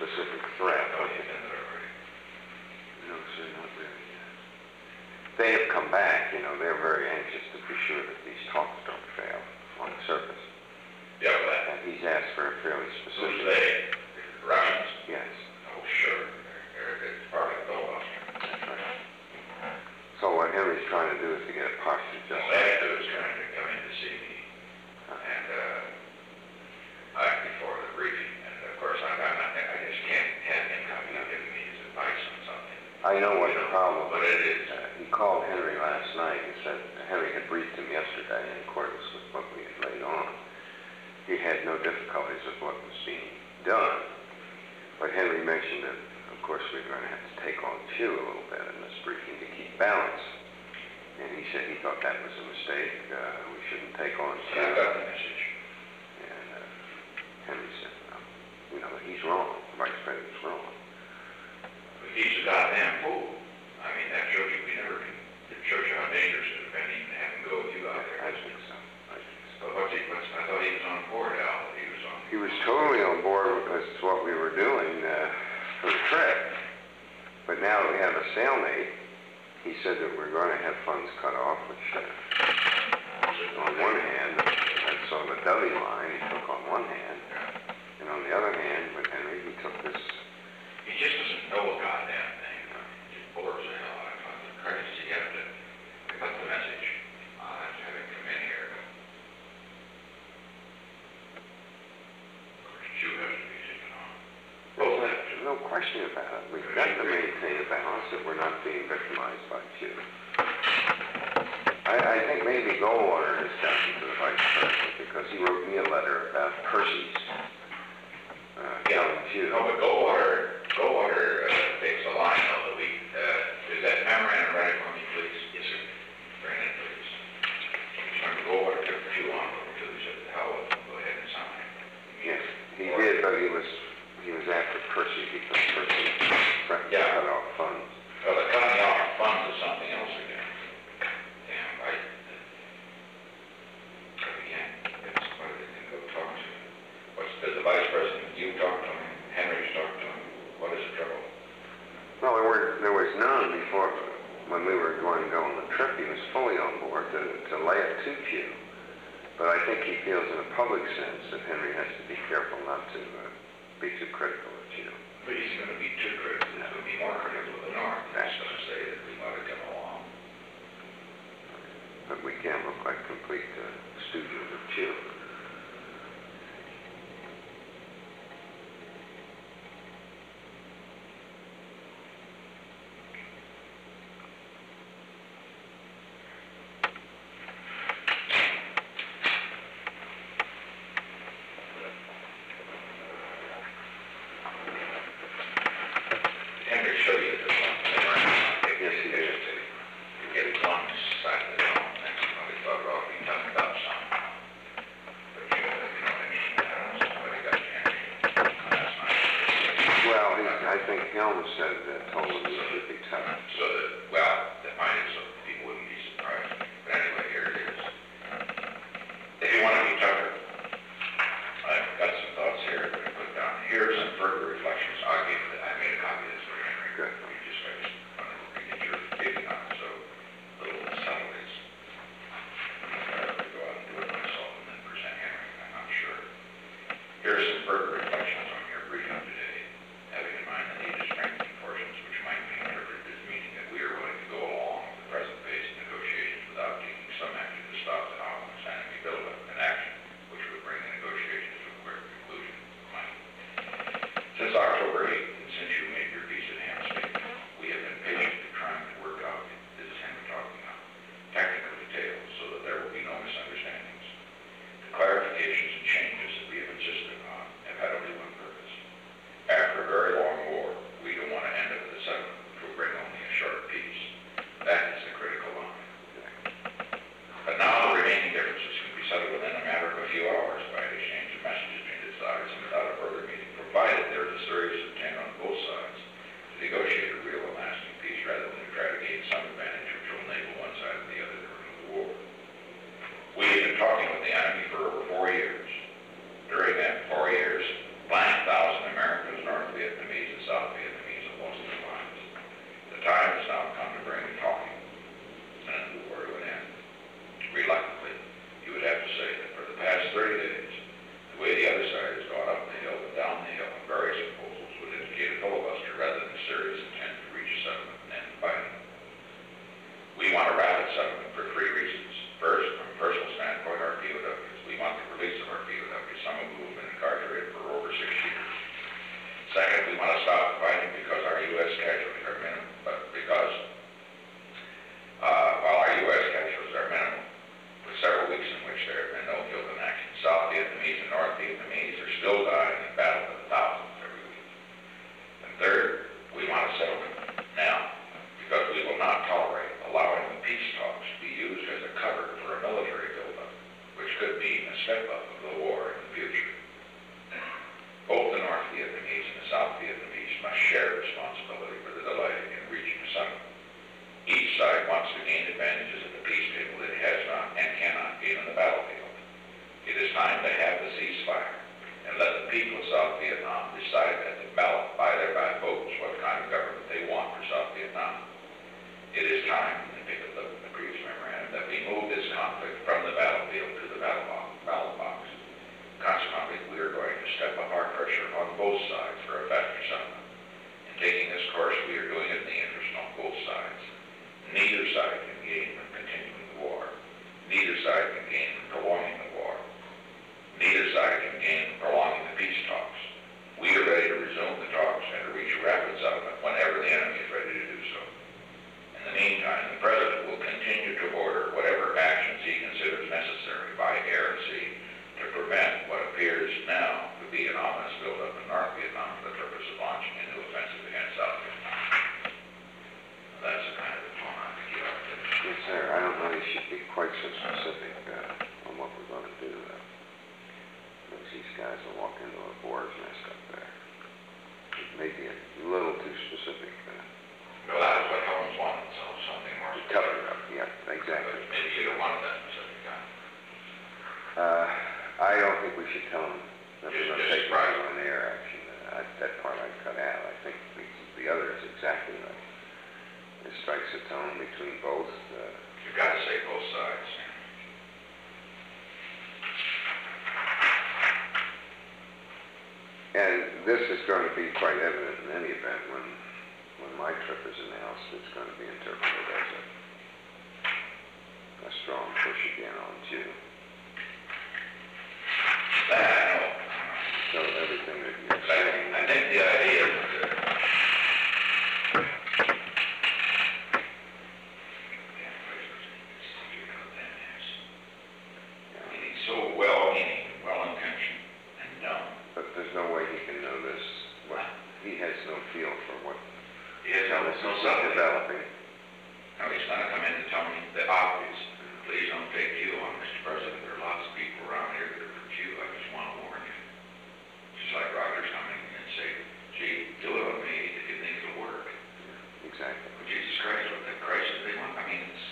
specific threat. Oh, you've been there already. No, sir, not really. They have come back, you know, they're very anxious to be sure that these talks don't fail on the surface. Yeah, but And he's asked for a fairly who's specific... they? The Russians? Yes, Oh, sure. It's part of the filibuster. that's right. So what Henry's trying to do is to get a posture All just... they have to do is trying to come in to see me and before the briefing. And of course, I just can't have him coming up giving me his advice on something. I know what the problem But it is. He called Henry last night and said Henry had briefed him yesterday in accordance with what we had laid on. He had no difficulties with what was being done. But Henry mentioned that, of course, we were going to have to take on Chew a little bit in this briefing to keep balance. And he said he thought that was a mistake. We shouldn't take on So Chew. I got the message. And Henry said, no, you know, he's wrong. The vice president's wrong. But he's a goddamn fool. I mean, that shows you we never can. It shows you how dangerous it has been even to have him go with you out there. I think so. But I thought he was on board, Al. He was totally on board with what we were doing for the trip. But now that we have a stalemate, he said that we're going to have funds cut off, which on one hand, that's on the W line, he took on one hand. And on the other hand, with Henry, he took this... He just doesn't know a goddamn thing. He just bores the hell out of the Christ. You have to pick up the message. I'll have to have him come in here. Of course, Chew has to be taken on. Both have to. No question about it. We've got to maintain a balance that we're not being victimized by Chew. I think maybe Goldwater has gotten to the vice president because he wrote me a letter about Percy's telling Chew. No, but Goldwater takes the line of the week. Is that memorandum ready for me, please? Yes, sir. Bring it, please. Goldwater took Chew on to he said, hell with him, go ahead and sign it. Yes, he did, but he was after Percy because Percy threatened to cut off funds. Well, the cutting off funds is something else again. Damn right. Again, it's what they can go talk to. Does the vice president, you talk to him, Henry's talked to him, what is the trouble? Well, there was none before, when we were going to go on the trip, he was fully on board to lay it to Chew. But I think he feels in a public sense that Henry has to be careful not to be too critical of Chew. But he's going to be too critical. He's going to be more critical of the North. He's going to say that we ought to come along. But we can't look like complete stooges of Chew. Henry showed you this one. Yes, he did. You get one side of the dome, and somebody thought, well, we talked about some. But somebody got Henry last night. Well, I think Helms said told him it would be tough. So that, well, that might have, so people wouldn't be surprised. But anyway, here it is. If you want to be tougher, I've got some thoughts here that I put down. Here are some further reflections. I made a copy of this for Henry. Good. You just wanted to get your feeling on it, so a little subtle is. I'd rather go out and do it myself and then present Henry. I'm not sure. Here are some further reflections on your briefing today, having in mind the need to strengthen portions which might be interpreted as meaning that we are willing to go along with the present to walk into a boar's nest up there. It may be a little too specific. Well, that was what Helms wanted, so something more. Cover it up, yeah, exactly. Maybe you don't want that specific kind. I don't think we should tell them that we're going to take Right. on air action. That part I cut out. I think the other is exactly right. It strikes a tone between both. You've got to say both sides. And this is going to be quite evident in any event when my trip is announced. It's going to be interpreted as a strong push again on June. That I know. So everything that you're But saying. I think the idea is he's so well-meaning, well-intentioned, and dumb. But there's no way he can know this. He has no feel for what He has no this is subtlety. developing. Now, he's going to come in and tell me the obvious. Please don't take you on, Mr. President. There are lots of people around here that are for you. I just want to warn you. Just like Rogers coming in and say, gee, do it on me if you think it'll work. Exactly. But Jesus Christ, what the Christ do they want? I mean, it's...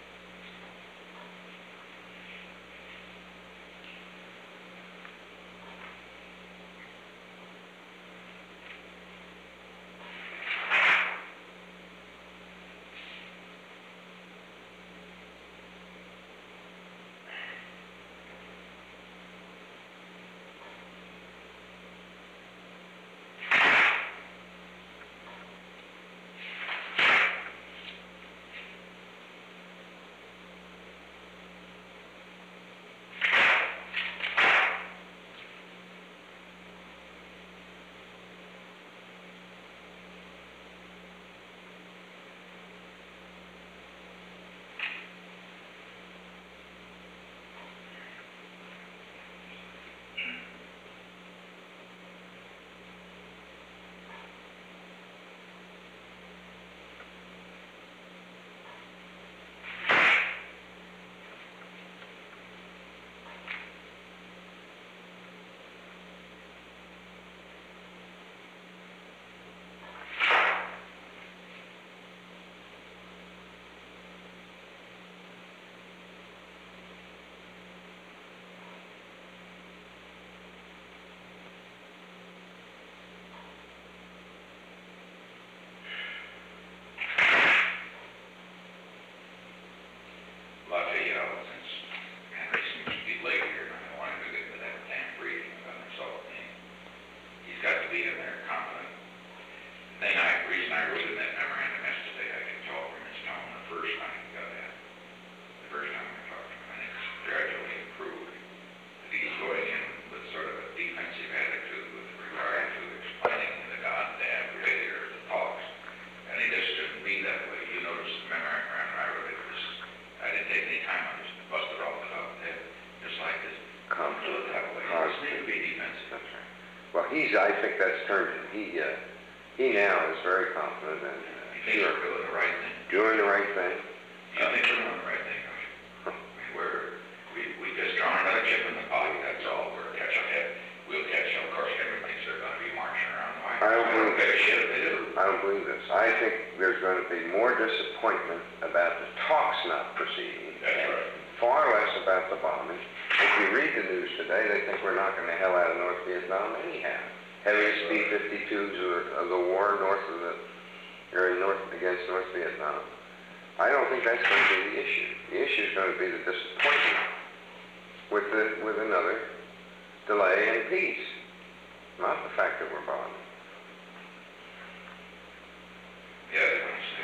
Well, I'll tell you, since Henry seems to be late here, and I want him to get to that damn briefing about himself, and he's got to be in there confident. The reason I wrote in that memorandum yesterday, I could tell from his tone the first time he got that. The first time I talked to him, and it's gradually improved. That he's going in with sort of a defensive attitude with regard to explaining the goddamn failure of the talks. And he just shouldn't be that way. You notice the memorandum I wrote, I didn't take any time, I just busted off the top of the head, just like this. Come to it that way. He doesn't need to be defensive. That's right. Well, I think that's turned him. He now is very confident and You think we're doing the right thing? doing the right thing. You think we're doing the right thing? We just drawn another chip in the pot, that's all. We're catch up head. We'll catch up. Of course, everyone thinks they're going to be marching around. I don't believe give a shit if they do. I don't believe this. I think there's going to be more disappointment about the talks not proceeding. That's right. Far less about the bombing. If you read the news today, they think we're knocking the hell out of North Vietnam anyhow. Heaviest B-52s of the war against North Vietnam. I don't think that's going to be the issue. The issue is going to be the disappointment with another delay in peace, not the fact that we're bombing. Yeah, they understand.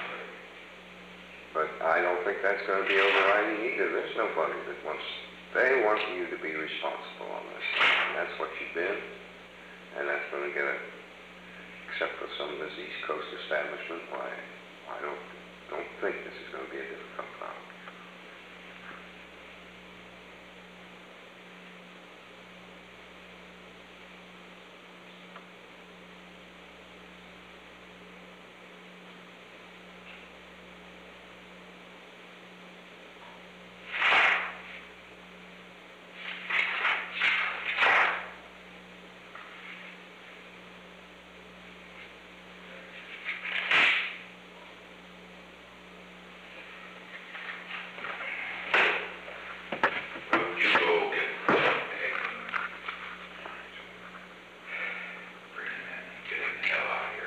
But I don't think that's going to be overriding either. There's nobody that they want you to be responsible on this. And that's what you've been. And that's going to get except for some of this East Coast establishment, why, I don't think this is going to be a difficult problem. get him the hell out of here.